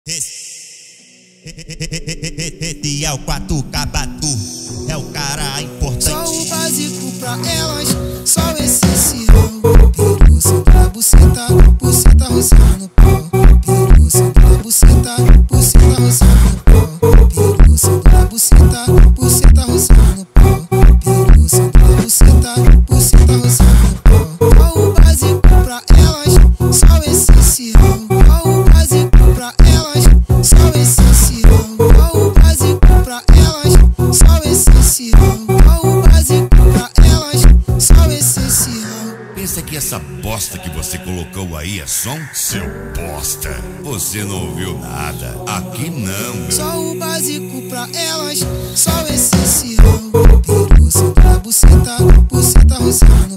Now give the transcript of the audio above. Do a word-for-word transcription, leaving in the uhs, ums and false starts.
Esse é o quatro K Batu, é o cara importante. Só o básico pra elas, só o essencial. Peru, senta, buceta, buceta roçando no pó. Peru, senta, buceta, buceta roçando no pó. Peru, senta, buceta, buceta roçando no pó. Peru, senta, buceta, buceta roçando no pó. Só o básico pra elas, só o essencial. Só o básico pra elas, só o essencial. Só o básico pra elas, só o essencial. Só o básico pra elas, só o essencial. Pensa que essa bosta que você colocou aí é som? Seu bosta, você não ouviu nada. Aqui não, meu. Só o básico pra elas, só o essencial. Peru, senta, buceta, buceta roçando.